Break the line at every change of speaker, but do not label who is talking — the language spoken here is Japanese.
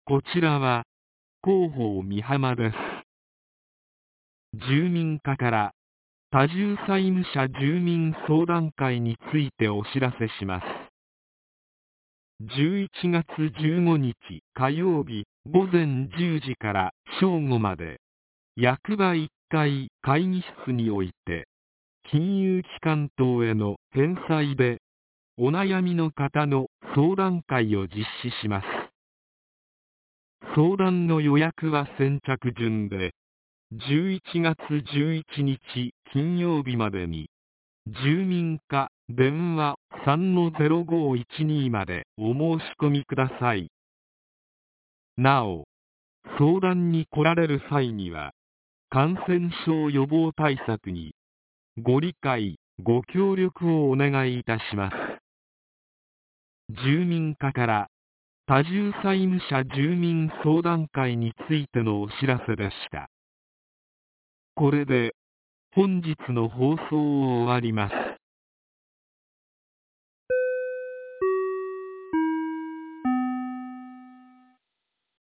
こちらは広報美浜です。住民課から多重債務者住民相談会についてお知らせします。11月15日火曜日午前10時から正午まで、役場1階会議室において、金融機関等への返済でお悩みの方の相談会を実施します。相談の予約は先着順で、11月11日金曜日までに、住民課電話 3-0512 までお申し込みください。なお、相談に来られる際には、感染症予防対策にご理解、ご協力をお願いいたします。住民課から多重債務者住民相談会についてのお知らせでした。これで本日の放送を終わります。